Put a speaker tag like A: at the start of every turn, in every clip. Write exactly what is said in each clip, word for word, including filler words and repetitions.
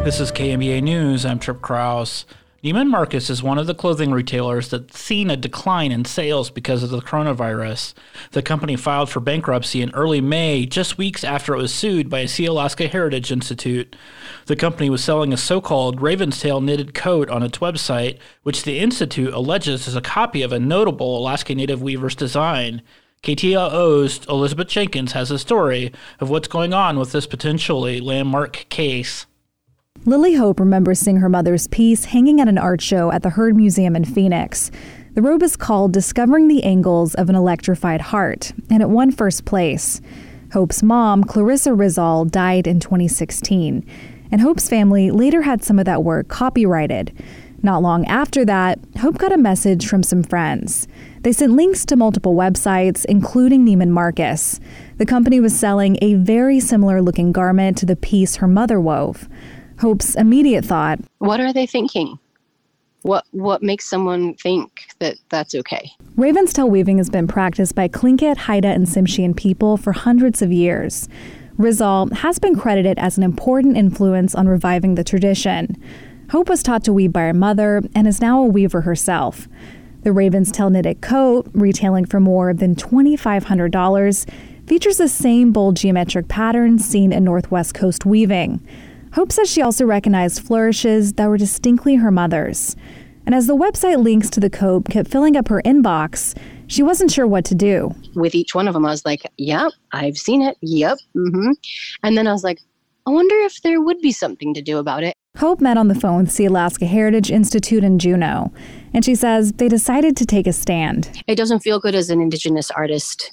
A: This is K M B A News. I'm Trip Krause. Neiman Marcus is one of the clothing retailers that's seen a decline in sales because of the coronavirus. The company filed for bankruptcy in early May, just weeks after it was sued by a Sealaska Heritage Institute. The company was selling a so-called Raven's Tail knitted coat on its website, which the Institute alleges is a copy of a notable Alaska Native weaver's design. K T L O's Elizabeth Jenkins has a story of what's going on with this potentially landmark case.
B: Lily Hope remembers seeing her mother's piece hanging at an art show at the Heard Museum in Phoenix. The robe is called Discovering the Angles of an Electrified Heart, and it won first place. Hope's mom, Clarissa Rizal, died in twenty sixteen, and Hope's family later had some of that work copyrighted. Not long after that, Hope got a message from some friends. They sent links to multiple websites, including Neiman Marcus. The company was selling a very similar-looking garment to the piece her mother wove. Hope's immediate thought,
C: what are they thinking? What what makes someone think that that's okay?
B: Raven's Tail weaving has been practiced by Tlingit, Haida, and Tsimshian people for hundreds of years. Rizal has been credited as an important influence on reviving the tradition. Hope was taught to weave by her mother and is now a weaver herself. The Raven's Tail knitted coat, retailing for more than two thousand five hundred dollars, features the same bold geometric patterns seen in Northwest Coast weaving. Hope says she also recognized flourishes that were distinctly her mother's. And as the website links to the coat kept filling up her inbox, she wasn't sure what to do.
C: With each one of them, I was like, yep, I've seen it. Yep. Mm-hmm. And then I was like, I wonder if there would be something to do about it.
B: Hope met on the phone with Sealaska Heritage Institute in Juneau, and she says they decided to take a stand.
C: It doesn't feel good as an Indigenous artist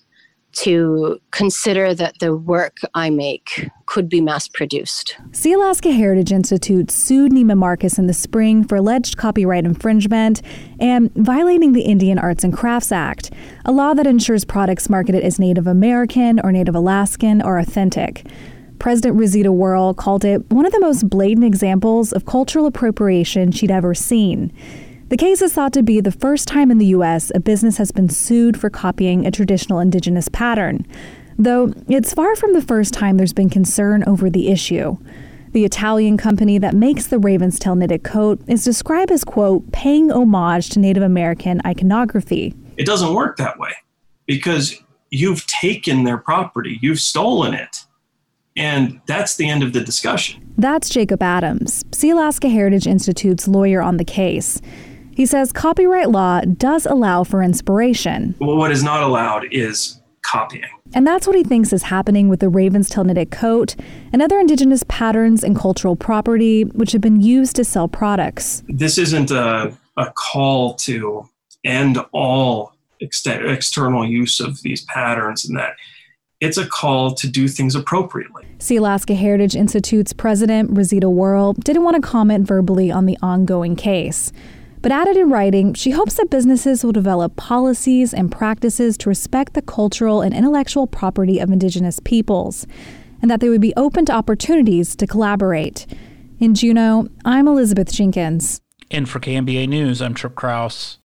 C: to consider that the work I make could be mass-produced.
B: Sealaska Heritage Institute sued Neiman Marcus in the spring for alleged copyright infringement and violating the Indian Arts and Crafts Act, a law that ensures products marketed as Native American or Native Alaskan are authentic. President Rosita Wuerl called it one of the most blatant examples of cultural appropriation she'd ever seen. The case is thought to be the first time in the U S a business has been sued for copying a traditional Indigenous pattern, though it's far from the first time there's been concern over the issue. The Italian company that makes the Raven's Tail knitted coat is described as, quote, paying homage to Native American iconography.
D: It doesn't work that way because you've taken their property, you've stolen it, and that's the end of the discussion.
B: That's Jacob Adams, Sealaska Heritage Institute's lawyer on the case. He says copyright law does allow for inspiration.
D: Well, what is not allowed is copying.
B: And that's what he thinks is happening with the Raven's Tail knitted coat and other Indigenous patterns and cultural property which have been used to sell products.
D: This isn't a, a call to end all ex- external use of these patterns and that. It's a call to do things appropriately.
B: Sealaska Heritage Institute's president, Rosita Wuerl, didn't want to comment verbally on the ongoing case, but added in writing she hopes that businesses will develop policies and practices to respect the cultural and intellectual property of Indigenous peoples, and that they would be open to opportunities to collaborate. In Juneau, I'm Elizabeth Jenkins.
A: And for K M B A News, I'm Trip Krause.